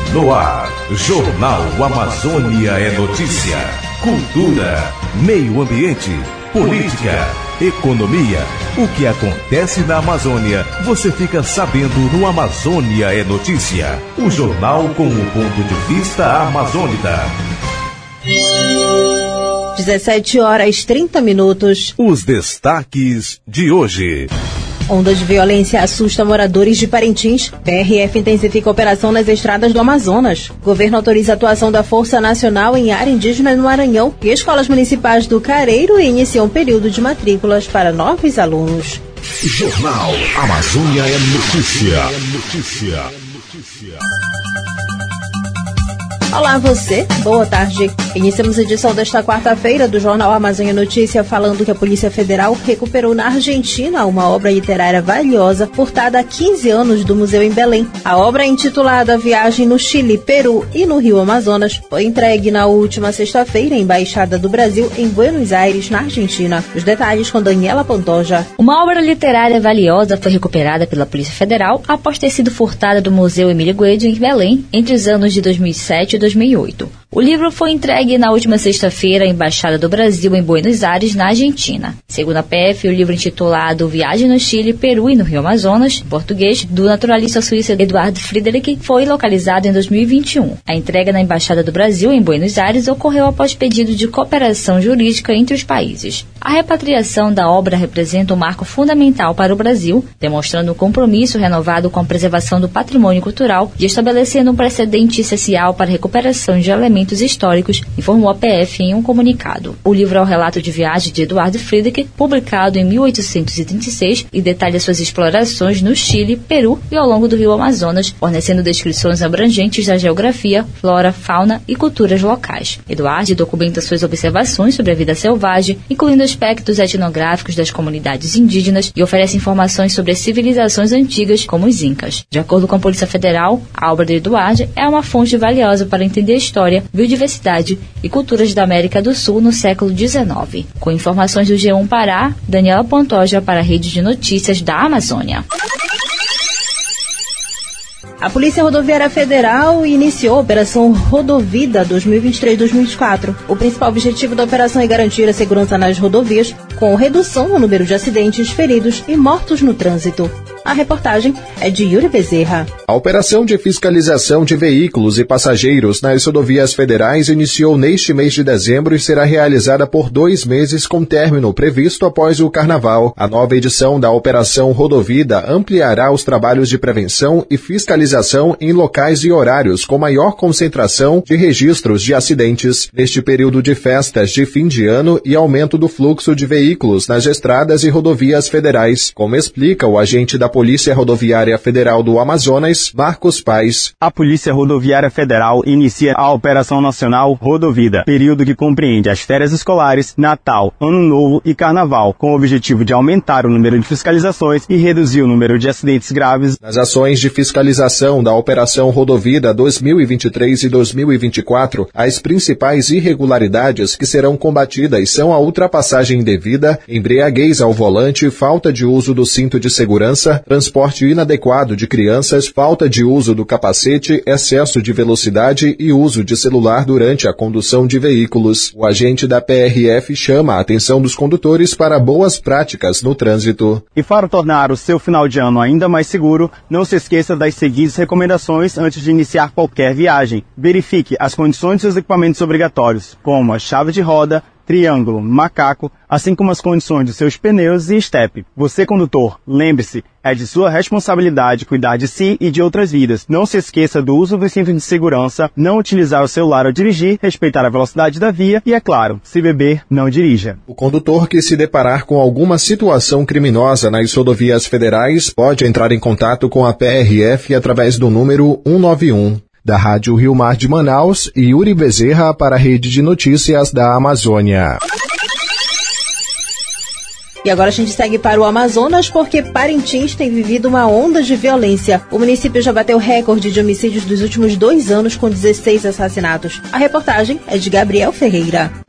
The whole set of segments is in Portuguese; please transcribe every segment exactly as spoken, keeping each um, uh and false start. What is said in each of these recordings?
No ar, Jornal Amazônia é notícia. Cultura, meio ambiente, política, economia. O que acontece na Amazônia, você fica sabendo no Amazônia é notícia. O jornal com o ponto de vista amazônida. dezessete horas e trinta minutos. Os destaques de hoje. Onda de violência assusta moradores de Parintins. P R F intensifica a operação nas estradas do Amazonas. Governo autoriza a atuação da Força Nacional em área indígena no Maranhão. E escolas municipais do Careiro iniciam um período de matrículas para novos alunos. Jornal Amazônia é notícia. Notícia. Notícia. Olá você, boa tarde. Iniciamos a edição desta quarta-feira do Jornal Amazônia Notícia falando que a Polícia Federal recuperou na Argentina uma obra literária valiosa furtada há quinze anos do museu em Belém. A obra, intitulada Viagem no Chile, Peru e no Rio Amazonas, foi entregue na última sexta-feira à Embaixada do Brasil em Buenos Aires, na Argentina. Os detalhes com Daniela Pantoja. Uma obra literária valiosa foi recuperada pela Polícia Federal após ter sido furtada do Museu Emílio Guedes em Belém entre os anos de dois mil e sete e dois mil e oito. O livro foi entregue na última sexta-feira à Embaixada do Brasil em Buenos Aires, na Argentina. Segundo a P F, o livro intitulado Viagem no Chile, Peru e no Rio Amazonas, em português, do naturalista suíço Eduard Friedrich, foi localizado em dois mil e vinte e um. A entrega na Embaixada do Brasil em Buenos Aires ocorreu após pedido de cooperação jurídica entre os países. A repatriação da obra representa um marco fundamental para o Brasil, demonstrando um compromisso renovado com a preservação do patrimônio cultural e estabelecendo um precedente essencial para a recuperação de elementos históricos, informou a P F em um comunicado. O livro é o relato de viagem de Eduard Friedrich, publicado em mil oitocentos e trinta e seis, e detalha suas explorações no Chile, Peru e ao longo do Rio Amazonas, fornecendo descrições abrangentes da geografia, flora, fauna e culturas locais. Eduard documenta suas observações sobre a vida selvagem, incluindo aspectos etnográficos das comunidades indígenas, e oferece informações sobre as civilizações antigas, como os Incas. De acordo com a Polícia Federal, a obra de Eduard é uma fonte valiosa para entender a história, biodiversidade e culturas da América do Sul no século dezenove. Com informações do G um Pará, Daniela Pantoja para a Rede de Notícias da Amazônia. A Polícia Rodoviária Federal iniciou a Operação Rodovida dois mil e vinte e três dois mil e vinte e quatro. O principal objetivo da operação é garantir a segurança nas rodovias, com redução no número de acidentes, feridos e mortos no trânsito. A reportagem é de Yuri Bezerra. A operação de fiscalização de veículos e passageiros nas rodovias federais iniciou neste mês de dezembro e será realizada por dois meses com término previsto após o Carnaval. A nova edição da Operação Rodovida ampliará os trabalhos de prevenção e fiscalização em locais e horários com maior concentração de registros de acidentes. Neste período de festas de fim de ano e aumento do fluxo de veículos nas estradas e rodovias federais, como explica o agente da Polícia Rodoviária Federal do Amazonas, Marcos Paes. A Polícia Rodoviária Federal inicia a Operação Nacional Rodovida, período que compreende as férias escolares, Natal, Ano Novo e Carnaval, com o objetivo de aumentar o número de fiscalizações e reduzir o número de acidentes graves. Nas ações de fiscalização da Operação Rodovida dois mil e vinte e três e dois mil e vinte e quatro, as principais irregularidades que serão combatidas são a ultrapassagem indevida, embriaguez ao volante, falta de uso do cinto de segurança, transporte inadequado de crianças, falta de uso do capacete, excesso de velocidade e uso de celular durante a condução de veículos. O agente da P R F chama a atenção dos condutores para boas práticas no trânsito. E para tornar o seu final de ano ainda mais seguro, não se esqueça das seguintes recomendações antes de iniciar qualquer viagem. Verifique as condições dos seus equipamentos obrigatórios, como a chave de roda, triângulo, macaco, assim como as condições de seus pneus e estepe. Você, condutor, lembre-se, é de sua responsabilidade cuidar de si e de outras vidas. Não se esqueça do uso do cinto de segurança, não utilizar o celular ao dirigir, respeitar a velocidade da via e, é claro, se beber, não dirija. O condutor que se deparar com alguma situação criminosa nas rodovias federais pode entrar em contato com a P R F através do número um nove um. Da Rádio Rio Mar de Manaus, Yuri Bezerra para a Rede de Notícias da Amazônia. E agora a gente segue para o Amazonas porque Parintins tem vivido uma onda de violência. O município já bateu recorde de homicídios dos últimos dois anos com dezesseis assassinatos. A reportagem é de Gabriel Ferreira.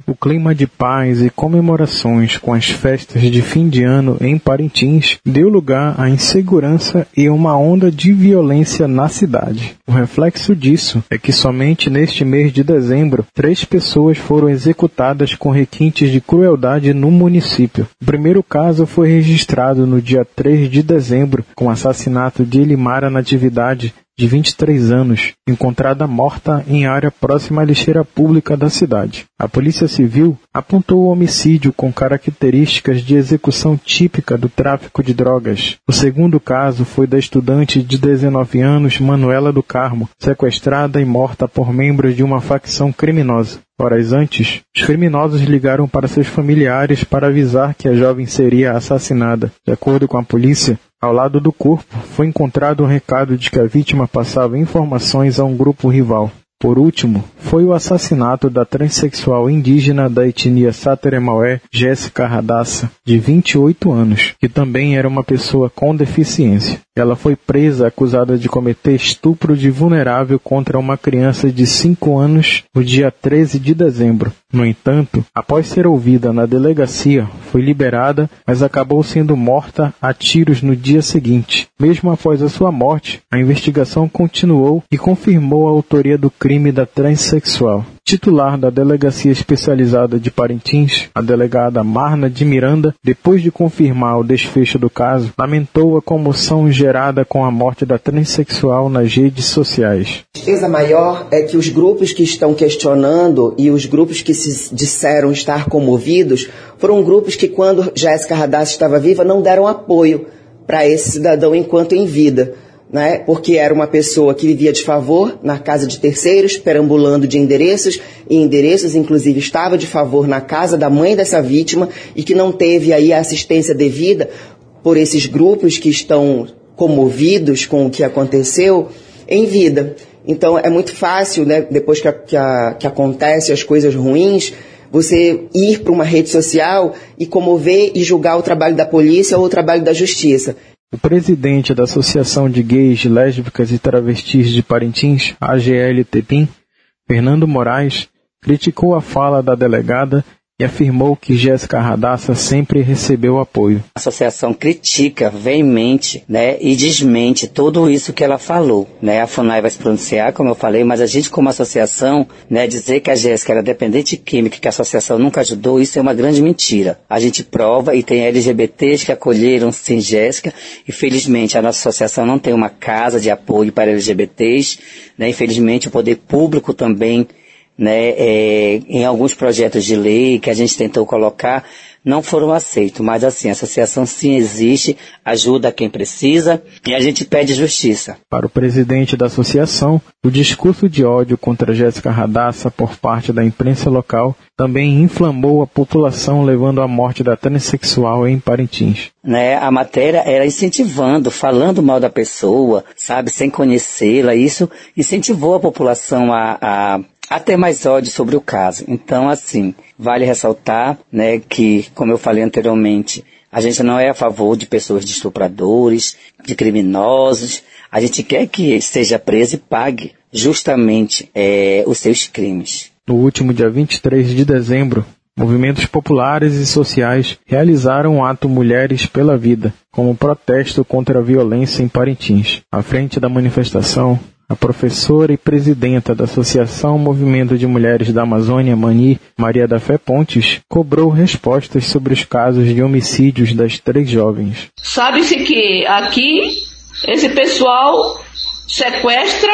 O clima de paz e comemorações com as festas de fim de ano em Parintins deu lugar à insegurança e uma onda de violência na cidade. O reflexo disso é que somente neste mês de dezembro, três pessoas foram executadas com requintes de crueldade no município. O primeiro caso foi registrado no dia três de dezembro, com o assassinato de Elimara Natividade, de vinte e três anos, encontrada morta em área próxima à lixeira pública da cidade. A Polícia Civil apontou o homicídio com características de execução típica do tráfico de drogas. O segundo caso foi da estudante de dezenove anos, Manuela do Carmo, sequestrada e morta por membros de uma facção criminosa. Horas antes, os criminosos ligaram para seus familiares para avisar que a jovem seria assassinada. De acordo com a polícia, ao lado do corpo foi encontrado um recado de que a vítima passava informações a um grupo rival. Por último, foi o assassinato da transexual indígena da etnia Sateremaué, Jéssica Radassa, de vinte e oito anos, que também era uma pessoa com deficiência. Ela foi presa acusada de cometer estupro de vulnerável contra uma criança de cinco anos no dia treze de dezembro. No entanto, após ser ouvida na delegacia, foi liberada, mas acabou sendo morta a tiros no dia seguinte. Mesmo após a sua morte, a investigação continuou e confirmou a autoria do crime da transexual. Titular da Delegacia Especializada de Parintins, a delegada Marna de Miranda, depois de confirmar o desfecho do caso, lamentou a comoção gerada com a morte da transexual nas redes sociais. A tristeza maior é que os grupos que estão questionando e os grupos que se disseram estar comovidos foram grupos que, quando Jéssica Radassa estava viva, não deram apoio para esse cidadão enquanto em vida. Né? Porque era uma pessoa que vivia de favor na casa de terceiros, perambulando de endereços e endereços, inclusive estava de favor na casa da mãe dessa vítima e que não teve aí a assistência devida por esses grupos que estão comovidos com o que aconteceu em vida. Então é muito fácil, né, depois que, a, que, a, que acontecem as coisas ruins, você ir para uma rede social e comover e julgar o trabalho da polícia ou o trabalho da justiça. O presidente da Associação de Gays, Lésbicas e Travestis de Parintins, A G L T P I M, Fernando Moraes, criticou a fala da delegada e afirmou que Jéssica Radassa sempre recebeu apoio. A associação critica veemente, né, e desmente tudo isso que ela falou. Né? A FUNAI vai se pronunciar, como eu falei, mas a gente como associação, né, dizer que a Jéssica era dependente química, que a associação nunca ajudou, isso é uma grande mentira. A gente prova e tem L G B Ts que acolheram sim Jéssica, e felizmente a nossa associação não tem uma casa de apoio para L G B Ts, né? Infelizmente o poder público também, né, é, em alguns projetos de lei que a gente tentou colocar, não foram aceitos. Mas assim, a associação sim existe, ajuda quem precisa e a gente pede justiça. Para o presidente da associação, o discurso de ódio contra Jéssica Radassa por parte da imprensa local também inflamou a população, levando à morte da transexual em Parintins. Né, a matéria era incentivando, falando mal da pessoa, sabe, sem conhecê-la. Isso incentivou a população a... a a ter mais ódio sobre o caso. Então, assim, vale ressaltar, né, que, como eu falei anteriormente, a gente não é a favor de pessoas de estupradores, de criminosos. A gente quer que seja preso e pague justamente é, os seus crimes. No último dia vinte e três de dezembro, movimentos populares e sociais realizaram o ato Mulheres pela Vida, como protesto contra a violência em Parintins. À frente da manifestação, a professora e presidenta da Associação Movimento de Mulheres da Amazônia, Mani, Maria da Fé Pontes, cobrou respostas sobre os casos de homicídios das três jovens. Sabe-se que aqui esse pessoal sequestra,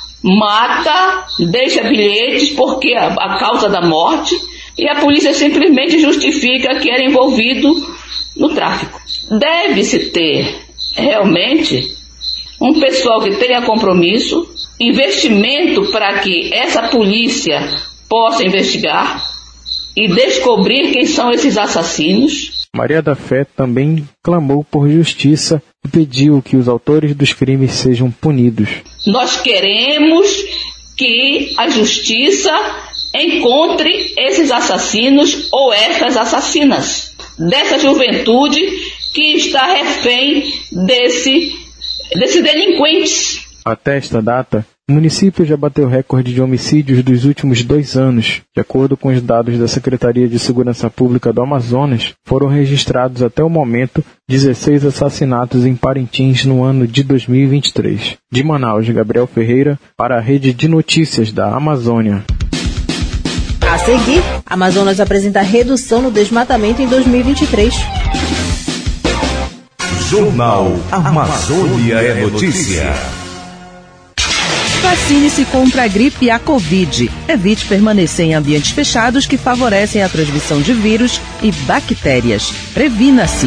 mata, deixa bilhetes porque a, a causa da morte, e a polícia simplesmente justifica que era envolvido no tráfico. Deve-se ter realmente um pessoal que tenha compromisso, investimento para que essa polícia possa investigar e descobrir quem são esses assassinos. Maria da Fé também clamou por justiça e pediu que os autores dos crimes sejam punidos. Nós queremos que a justiça encontre esses assassinos ou essas assassinas dessa juventude que está refém desse desses delinquentes. Até esta data, O município já bateu recorde de homicídios dos últimos dois anos. De acordo com os dados da Secretaria de Segurança Pública do Amazonas, foram registrados até o momento dezesseis assassinatos em Parintins no ano de dois mil e vinte e três. De Manaus, Gabriel Ferreira, para a Rede de Notícias da Amazônia. A seguir, Amazonas apresenta redução no desmatamento em dois mil e vinte e três. Jornal Amazônia é Notícia. Vacine-se contra a gripe e a Covid. Evite permanecer em ambientes fechados que favorecem a transmissão de vírus e bactérias. Previna-se.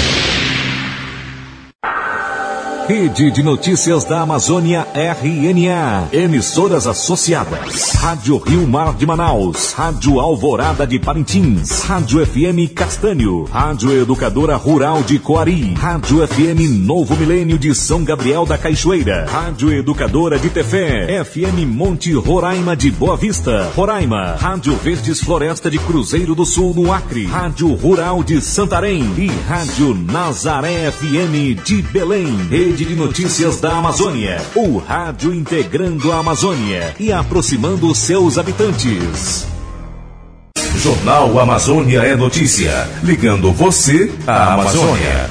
Rede de Notícias da Amazônia R N A. Emissoras associadas. Rádio Rio Mar de Manaus. Rádio Alvorada de Parintins. Rádio F M Castanho. Rádio Educadora Rural de Coari. Rádio F M Novo Milênio de São Gabriel da Cachoeira. Rádio Educadora de Tefé. F M Monte Roraima de Boa Vista, Roraima. Rádio Verdes Floresta de Cruzeiro do Sul, no Acre. Rádio Rural de Santarém. E Rádio Nazaré F M de Belém. Rede de Notícias da Amazônia, o rádio integrando a Amazônia e aproximando seus habitantes. Jornal Amazônia é Notícia, ligando você à Amazônia.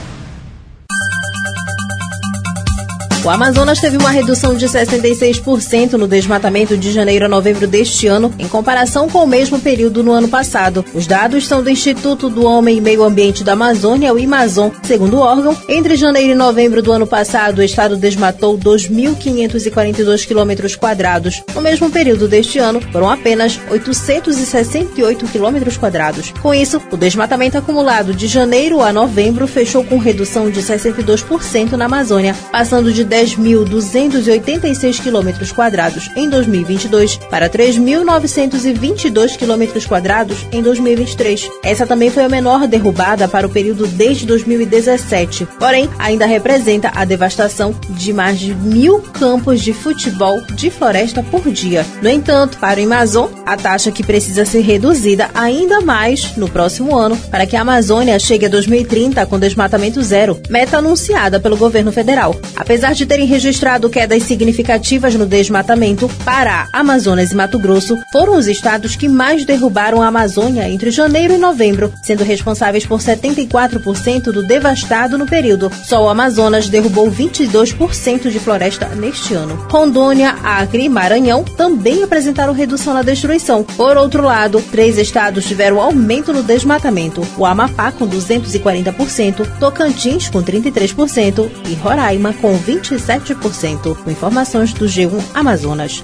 O Amazonas teve uma redução de sessenta e seis por cento no desmatamento de janeiro a novembro deste ano, em comparação com o mesmo período no ano passado. Os dados são do Instituto do Homem e Meio Ambiente da Amazônia, o IMAZON. Segundo o órgão, entre janeiro e novembro do ano passado, o estado desmatou dois mil quinhentos e quarenta e dois quilômetros quadrados. No mesmo período deste ano, foram apenas oitocentos e sessenta e oito quilômetros quadrados. Com isso, o desmatamento acumulado de janeiro a novembro fechou com redução de sessenta e dois por cento na Amazônia, passando de dez mil duzentos e oitenta e seis quilômetros quadrados em dois mil e vinte e dois para três mil novecentos e vinte e dois quilômetros quadrados em dois mil e vinte e três. Essa também foi a menor derrubada para o período desde dois mil e dezessete. Porém, ainda representa a devastação de mais de mil campos de futebol de floresta por dia. No entanto, para o IMAZON, a taxa que precisa ser reduzida ainda mais no próximo ano para que a Amazônia chegue a dois mil e trinta com desmatamento zero, meta anunciada pelo governo federal. Apesar de terem registrado quedas significativas no desmatamento, Pará, Amazonas e Mato Grosso foram os estados que mais derrubaram a Amazônia entre janeiro e novembro, sendo responsáveis por setenta e quatro por cento do devastado no período. Só o Amazonas derrubou vinte e dois por cento de floresta neste ano. Rondônia, Acre e Maranhão também apresentaram redução na destruição. Por outro lado, três estados tiveram aumento no desmatamento: o Amapá com duzentos e quarenta por cento, Tocantins com trinta e três por cento e Roraima com vinte e sete por cento, com informações do G um Amazonas.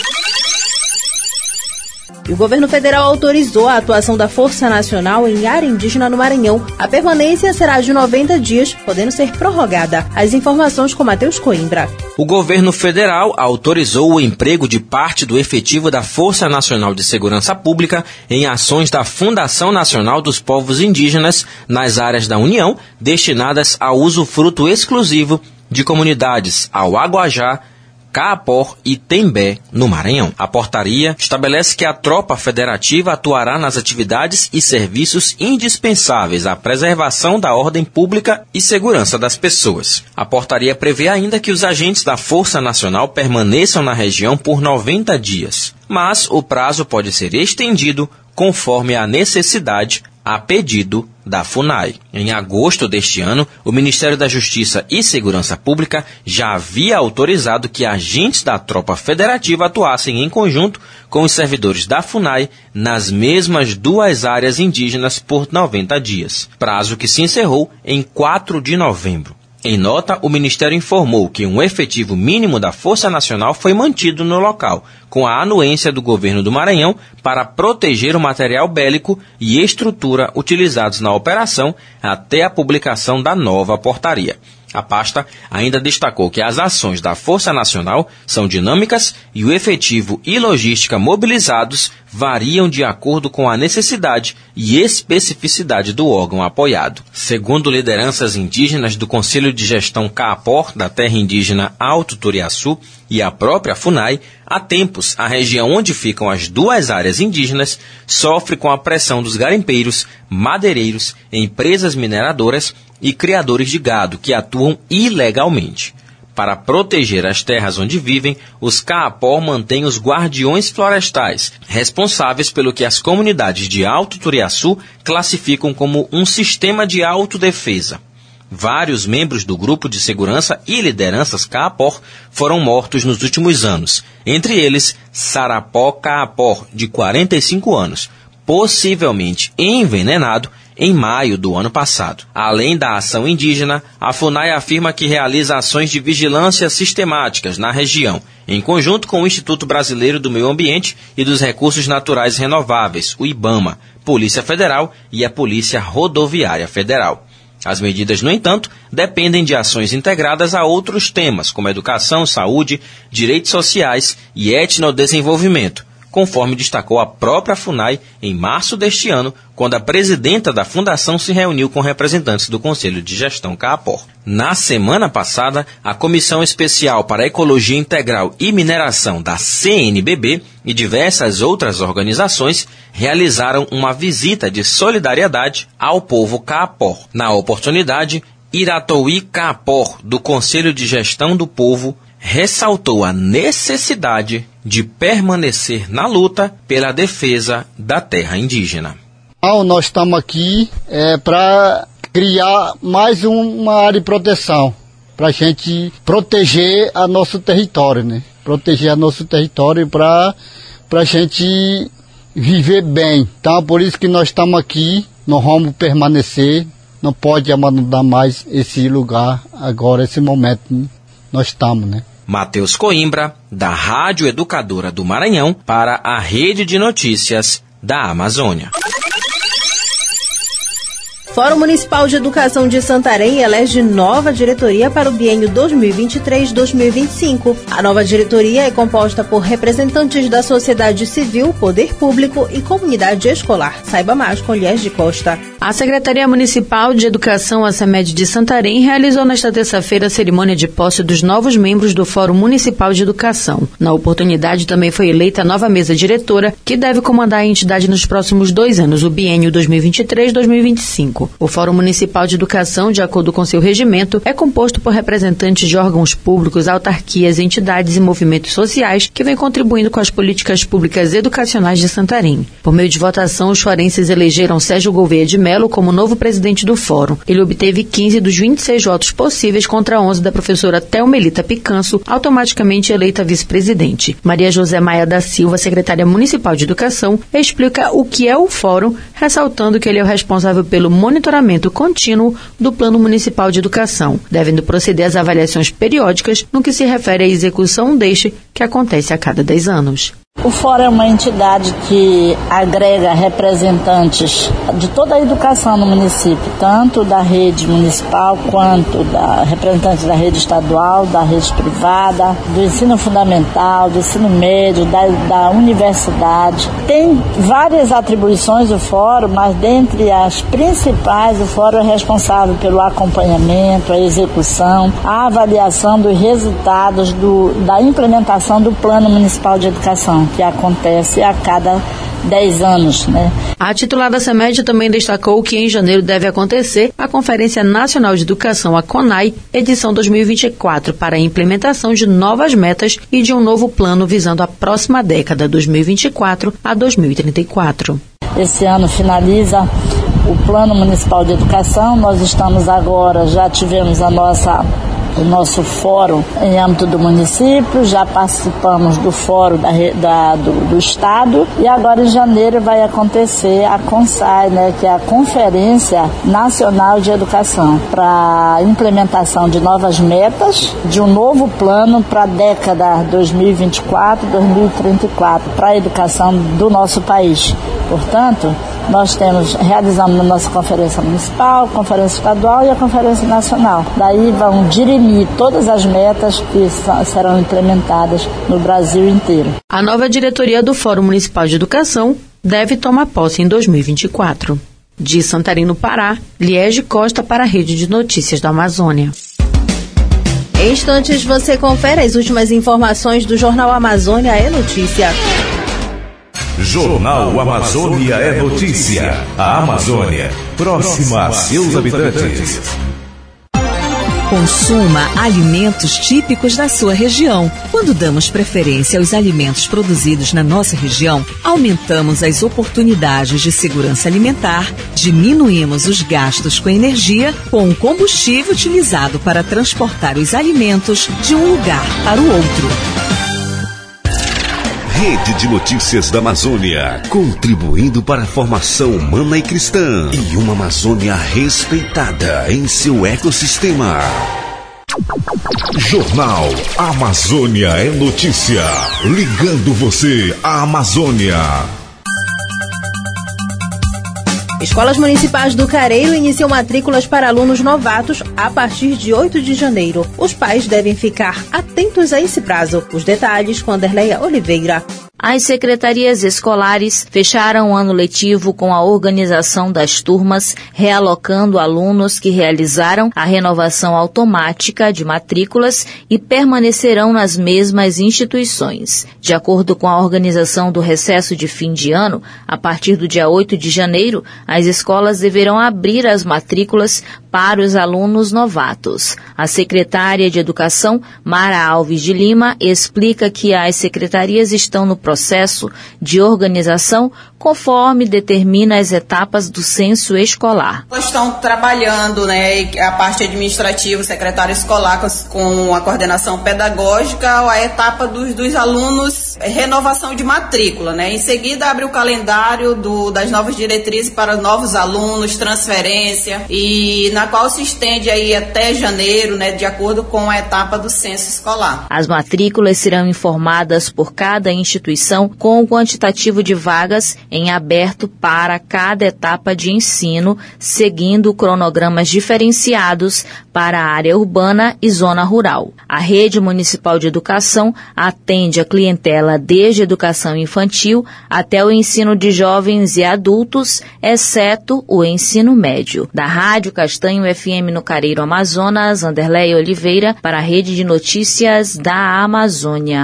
E o governo federal autorizou a atuação da Força Nacional em área indígena no Maranhão. A permanência será de noventa dias, podendo ser prorrogada. As informações com Matheus Coimbra. O governo federal autorizou o emprego de parte do efetivo da Força Nacional de Segurança Pública em ações da Fundação Nacional dos Povos Indígenas nas áreas da União destinadas ao usufruto exclusivo de comunidades Auaguajá, Caapó e Tembé, no Maranhão. A portaria estabelece que a tropa federativa atuará nas atividades e serviços indispensáveis à preservação da ordem pública e segurança das pessoas. A portaria prevê ainda que os agentes da Força Nacional permaneçam na região por noventa dias, mas o prazo pode ser estendido conforme a necessidade, a pedido da FUNAI. Em agosto deste ano, o Ministério da Justiça e Segurança Pública já havia autorizado que agentes da tropa federativa atuassem em conjunto com os servidores da FUNAI nas mesmas duas áreas indígenas por noventa dias, prazo que se encerrou em quatro de novembro. Em nota, o Ministério informou que um efetivo mínimo da Força Nacional foi mantido no local, com a anuência do governo do Maranhão para proteger o material bélico e estrutura utilizados na operação até a publicação da nova portaria. A pasta ainda destacou que as ações da Força Nacional são dinâmicas e o efetivo e logística mobilizados variam de acordo com a necessidade e especificidade do órgão apoiado. Segundo lideranças indígenas do Conselho de Gestão Caapó, da terra indígena Alto Turiaçu, e a própria FUNAI, há tempos a região onde ficam as duas áreas indígenas sofre com a pressão dos garimpeiros, madeireiros, empresas mineradoras e criadores de gado que atuam ilegalmente. Para proteger as terras onde vivem, os Kaapor mantêm os guardiões florestais, responsáveis pelo que as comunidades de Alto Turiaçu classificam como um sistema de autodefesa. Vários membros do grupo de segurança e lideranças Kaapor foram mortos nos últimos anos, entre eles Sarapó Kaapor, de quarenta e cinco anos, possivelmente envenenado em maio do ano passado. Além da ação indígena, a FUNAI afirma que realiza ações de vigilância sistemáticas na região, em conjunto com o Instituto Brasileiro do Meio Ambiente e dos Recursos Naturais Renováveis, o IBAMA, Polícia Federal e a Polícia Rodoviária Federal. As medidas, no entanto, dependem de ações integradas a outros temas, como educação, saúde, direitos sociais e etnodesenvolvimento, conforme destacou a própria FUNAI em março deste ano, quando a presidenta da fundação se reuniu com representantes do Conselho de Gestão Kaapor. Na semana passada, a Comissão Especial para a Ecologia Integral e Mineração da C N B B e diversas outras organizações realizaram uma visita de solidariedade ao povo Kaapor. Na oportunidade, Iratoí Kaapor, do Conselho de Gestão do Povo, ressaltou a necessidade de permanecer na luta pela defesa da terra indígena. Nós estamos aqui é, para criar mais uma área de proteção, para a gente proteger a nosso território, né? Proteger a nosso território para a gente viver bem. Então, por isso que nós estamos aqui, nós vamos permanecer, não pode abandonar mais esse lugar agora, esse momento, né? Nós estamos, né? Matheus Coimbra, da Rádio Educadora do Maranhão, para a Rede de Notícias da Amazônia. Fórum Municipal de Educação de Santarém elege nova diretoria para o biênio dois mil e vinte e três a dois mil e vinte e cinco. A nova diretoria é composta por representantes da sociedade civil, poder público e comunidade escolar. Saiba mais com Liés de Costa. A Secretaria Municipal de Educação, a SEMED de Santarém, realizou nesta terça-feira a cerimônia de posse dos novos membros do Fórum Municipal de Educação. Na oportunidade, também foi eleita a nova mesa diretora, que deve comandar a entidade nos próximos dois anos, o biênio dois mil e vinte e três a dois mil e vinte e cinco. O Fórum Municipal de Educação, de acordo com seu regimento, é composto por representantes de órgãos públicos, autarquias, entidades e movimentos sociais que vêm contribuindo com as políticas públicas educacionais de Santarém. Por meio de votação, os forenses elegeram Sérgio Gouveia de Melo como novo presidente do Fórum. Ele obteve quinze dos vinte e seis votos possíveis contra onze da professora Thelmelita Picanso, automaticamente eleita vice-presidente. Maria José Maia da Silva, secretária municipal de Educação, explica o que é o Fórum, ressaltando que ele é o responsável pelo monitoramento contínuo do Plano Municipal de Educação, devendo proceder às avaliações periódicas no que se refere à execução deste, que acontece a cada dez anos. O Fórum é uma entidade que agrega representantes de toda a educação no município, tanto da rede municipal quanto da representantes da rede estadual, da rede privada, do ensino fundamental, do ensino médio, da, da universidade. Tem várias atribuições o Fórum, mas dentre as principais, o Fórum é responsável pelo acompanhamento, a execução, a avaliação dos resultados do, da implementação do Plano Municipal de Educação, que acontece a cada dez anos, né? A titular da SEMED também destacou que em janeiro deve acontecer a Conferência Nacional de Educação, a CONAI, edição dois mil e vinte e quatro, para a implementação de novas metas e de um novo plano visando a próxima década, dois mil e vinte e quatro a dois mil e trinta e quatro. Esse ano finaliza o Plano Municipal de Educação. Nós estamos agora, já tivemos a nossa o nosso fórum em âmbito do município, já participamos do fórum da, da, do, do Estado, e agora em janeiro vai acontecer a CONSAI, né, que é a Conferência Nacional de Educação, para implementação de novas metas, de um novo plano para a década dois mil e vinte e quatro a dois mil e trinta e quatro, para a educação do nosso país. Portanto, nós temos, realizamos a nossa conferência municipal, conferência estadual e a conferência nacional. Daí vão dirimir todas as metas que serão implementadas no Brasil inteiro. A nova diretoria do Fórum Municipal de Educação deve tomar posse em dois mil e vinte e quatro. De Santarém, no Pará, Liés de Costa para a Rede de Notícias da Amazônia. Em instantes você confere as últimas informações do Jornal Amazônia é Notícia. Jornal Amazônia é Notícia. A Amazônia, próxima a seus habitantes. Consuma alimentos típicos da sua região. Quando damos preferência aos alimentos produzidos na nossa região, aumentamos as oportunidades de segurança alimentar, diminuímos os gastos com energia, com o combustível utilizado para transportar os alimentos de um lugar para o outro. Rede de Notícias da Amazônia, contribuindo para a formação humana e cristã e uma Amazônia respeitada em seu ecossistema. Jornal Amazônia é Notícia, ligando você à Amazônia. Escolas municipais do Careiro iniciam matrículas para alunos novatos a partir de oito de janeiro. Os pais devem ficar atentos a esse prazo. Os detalhes com Anderleia Oliveira. As secretarias escolares fecharam o ano letivo com a organização das turmas, realocando alunos que realizaram a renovação automática de matrículas e permanecerão nas mesmas instituições. De acordo com a organização do recesso de fim de ano, a partir do dia oito de janeiro, as escolas deverão abrir as matrículas para os alunos novatos. A secretária de Educação, Mara Alves de Lima, explica que as secretarias estão no processo de organização conforme determina as etapas do censo escolar. Estão trabalhando, né, a parte administrativa, o secretário escolar com a coordenação pedagógica, a etapa dos, dos alunos, renovação de matrícula, né? Em seguida abre o calendário do, das novas diretrizes para novos alunos, transferência, e na qual se estende aí até janeiro, né, de acordo com a etapa do censo escolar. As matrículas serão informadas por cada instituição com o quantitativo de vagas em aberto para cada etapa de ensino, seguindo cronogramas diferenciados para a área urbana e zona rural. A Rede Municipal de Educação atende a clientela desde a educação infantil até o ensino de jovens e adultos, exceto o ensino médio. Da Rádio Castanho F M no Careiro, Amazonas, Anderleia Oliveira, para a Rede de Notícias da Amazônia.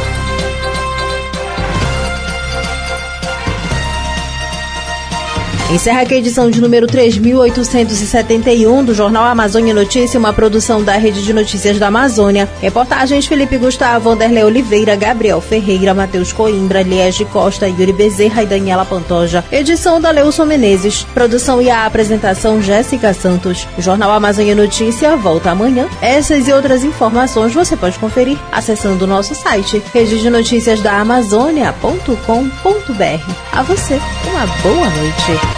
Encerra aqui a edição de número três mil oitocentos e setenta e um do Jornal Amazônia Notícia, uma produção da Rede de Notícias da Amazônia. Reportagens Felipe Gustavo, Anderlei Oliveira, Gabriel Ferreira, Matheus Coimbra, Liege Costa, Yuri Bezerra e Daniela Pantoja. Edição da Leilson Menezes. Produção e a apresentação Jéssica Santos. O Jornal Amazônia Notícia volta amanhã. Essas e outras informações você pode conferir acessando o nosso site rede de notícias da amazônia ponto com ponto b r. A você, uma boa noite.